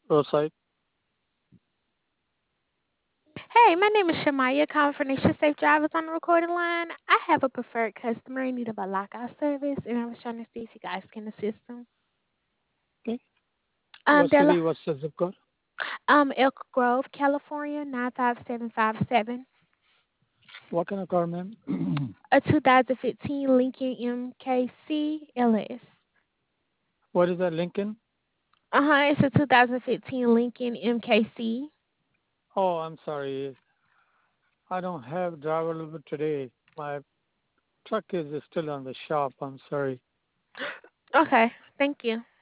roadside. Hey, my name is Shamaya, calling for Nisha Safe Drivers on the recording line. I have a preferred customer in need of a lockout service, and I was trying to see if you guys can assist them. Okay. What They're city? What's the zip code? Elk Grove, California, 95757. What kind of car, ma'am? A 2015 Lincoln MKC LS. What is that, Lincoln? It's a 2015 Lincoln MKC. Oh, I'm sorry. I don't have driver limit today. My truck is still on the shop. I'm sorry. Okay, thank you.